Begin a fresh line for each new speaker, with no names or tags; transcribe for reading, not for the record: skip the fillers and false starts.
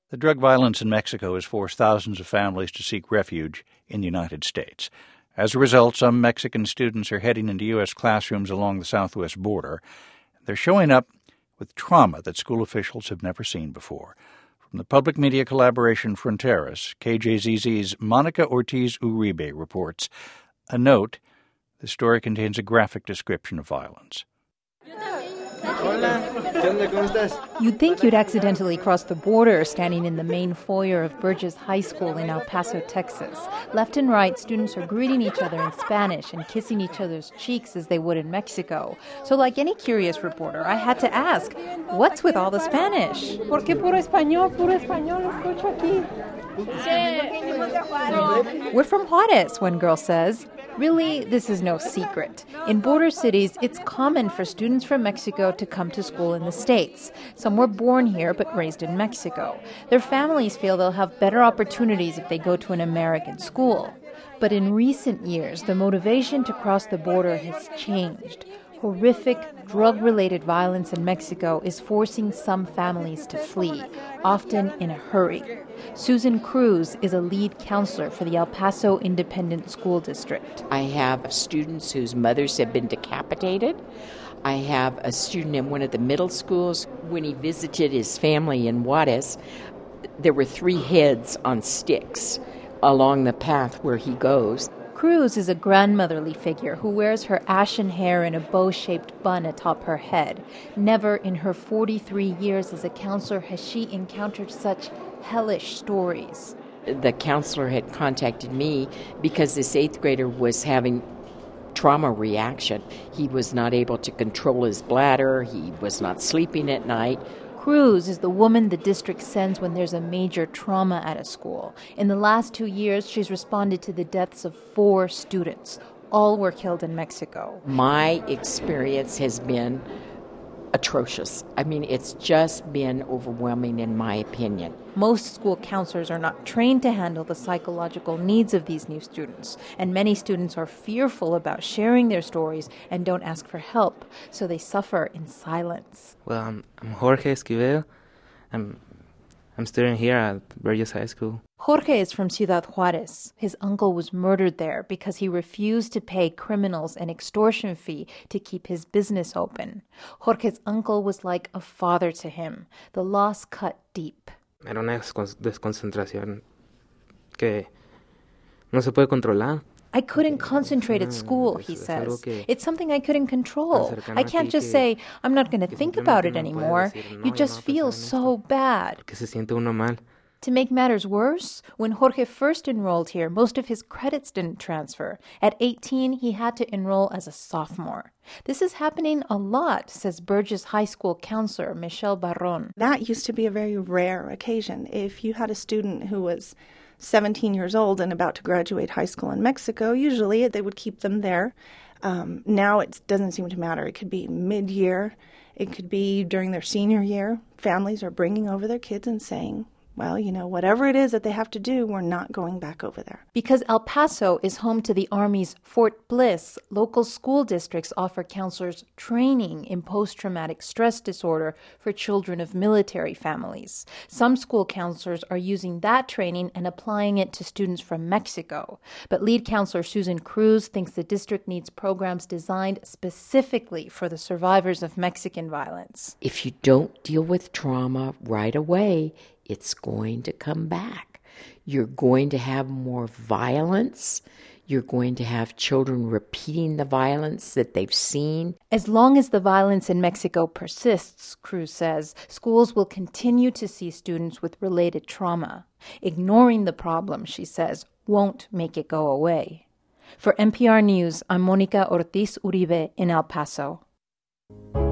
The drug violence in Mexico has forced thousands of families to seek refuge in the United States. As a result, some Mexican students are heading into U.S. classrooms along the southwest border. They're showing up with trauma that school officials have never seen before. From the public media collaboration Fronteras, KJZZ's Monica Ortiz Uribe reports. A note, the story contains a graphic description of violence.
You'd think you'd accidentally cross the border standing in the main foyer of Burgess High School in El Paso, Texas. Left and right, students are greeting each other in Spanish and kissing each other's cheeks as they would in Mexico. So like any curious reporter, I had to ask, what's with all the Spanish?
¿Por qué puro español escucho aquí?
We're from Juarez, one girl says. Really, this is no secret. In border cities, it's common for students from Mexico to come to school in the States. Some were born here but raised in Mexico. Their families feel they'll have better opportunities if they go to an American school. But in recent years, the motivation to cross the border has changed. Horrific, drug-related violence in Mexico is forcing some families to flee, often in a hurry. Susan Cruz is a lead counselor for the El Paso Independent School District.
I have students whose mothers have been decapitated. I have a student in one of the middle schools. When he visited his family in Juarez, there were 3 heads on sticks along the path where he goes.
Cruz is a grandmotherly figure who wears her ashen hair in a bow-shaped bun atop her head. Never in her 43 years as a counselor has she encountered such hellish stories.
The counselor had contacted me because this 8th grader was having trauma reaction. He was not able to control his bladder. He was not sleeping at night.
Cruz is the woman the district sends when there's a major trauma at a school. In the last 2 years, she's responded to the deaths of 4 students. All were killed in Mexico.
My experience has been atrocious. I mean, it's just been overwhelming in my opinion.
Most school counselors are not trained to handle the psychological needs of these new students, and many students are fearful about sharing their stories and don't ask for help, so they suffer in silence.
Well, I'm Jorge Esquivel. I'm studying here at Burgess High School.
Jorge is from Ciudad Juarez. His uncle was murdered there because he refused to pay criminals an extortion fee to keep his business open. Jorge's uncle was like a father to him. The loss cut deep.
Era una desconcentración que no se puede controlar.
I couldn't concentrate at school, he says. It's something I couldn't control. I can't just say, I'm not going to think about it anymore. You just feel so bad.
Que se siente uno mal.
To make matters worse, when Jorge first enrolled here, most of his credits didn't transfer. At 18, he had to enroll as a sophomore. This is happening a lot, says Burgess High School counselor Michelle Barron.
That used to be a very rare occasion. If you had a student who was 17 years old and about to graduate high school in Mexico, usually they would keep them there. Now it doesn't seem to matter. It could be mid-year. It could be during their senior year. Families are bringing over their kids and saying, well, you know, whatever it is that they have to do, we're not going back over there.
Because El Paso is home to the Army's Fort Bliss, local school districts offer counselors training in post-traumatic stress disorder for children of military families. Some school counselors are using that training and applying it to students from Mexico. But lead counselor Susan Cruz thinks the district needs programs designed specifically for the survivors of Mexican violence.
If you don't deal with trauma right away, it's going to come back. You're going to have more violence. You're going to have children repeating the violence that they've seen.
As long as the violence in Mexico persists, Cruz says, schools will continue to see students with related trauma. Ignoring the problem, she says, won't make it go away. For NPR News, I'm Monica Ortiz Uribe in El Paso.